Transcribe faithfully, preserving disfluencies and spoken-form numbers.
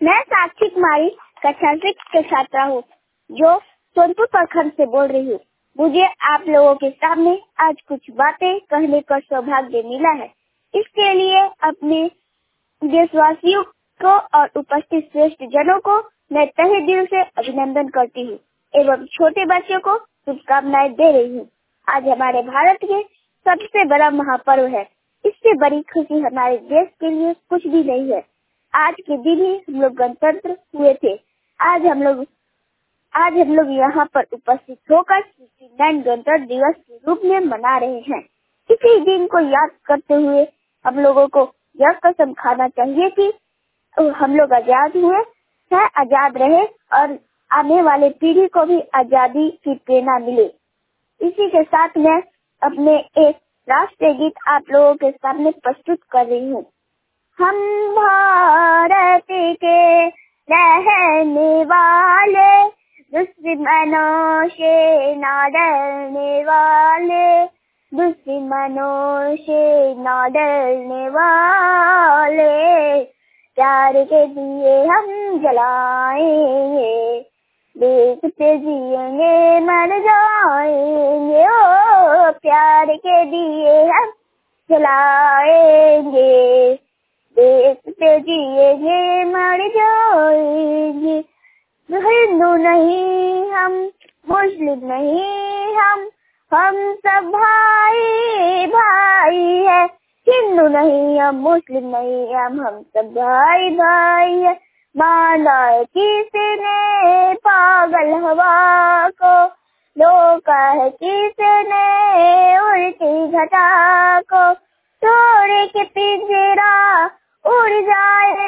मैं साक्षी कुमारी कक्षा सिक्स के छात्रा हूँ जो सोनपुर प्रखंड से बोल रही हूँ। मुझे आप लोगों के सामने आज कुछ बातें कहने का सौभाग्य मिला है। इसके लिए अपने देशवासियों को और उपस्थित श्रेष्ठ जनों को मैं तहे दिल से अभिनंदन करती हूँ एवं छोटे बच्चों को शुभकामनाएं दे रही हूँ। आज हमारे भारत के सबसे बड़ा महापर्व है। इससे बड़ी खुशी हमारे देश के लिए कुछ भी नहीं है। आज के दिन ही हम लोग गणतंत्र हुए थे। आज हम लोग आज हम लोग यहाँ पर उपस्थित होकर गणतंत्र दिवस के रूप में मना रहे हैं। इसी दिन को याद करते हुए हम लोगों को यह कसम खाना चाहिए कि हम लोग आजाद हुए है, आजाद रहे और आने वाले पीढ़ी को भी आजादी की प्रेरणा मिले। इसी के साथ मैं अपने एक राष्ट्रीय गीत आप लोगों के सामने प्रस्तुत कर रही हूँ। हम भारत के रहने वाले, दुश्मनों से न डरने वाले, दुश्मनों से न डरने वाले, प्यार के दिए हम जलाएंगे, देश पे जिएंगे मर जाएंगे, ओ प्यार के दिए हम जलाएंगे, देश पे जिएंगे मर जाएंगे। हिंदू नहीं हम, मुस्लिम नहीं हम, हम सब भाई भाई है। हिंदू नहीं हम, मुस्लिम नहीं हम, हम सब भाई भाई है। माना किसने पागल हवा को, रोका है किसने उड़ती घटा को, तोड़ के पिंजरा उड़ जाए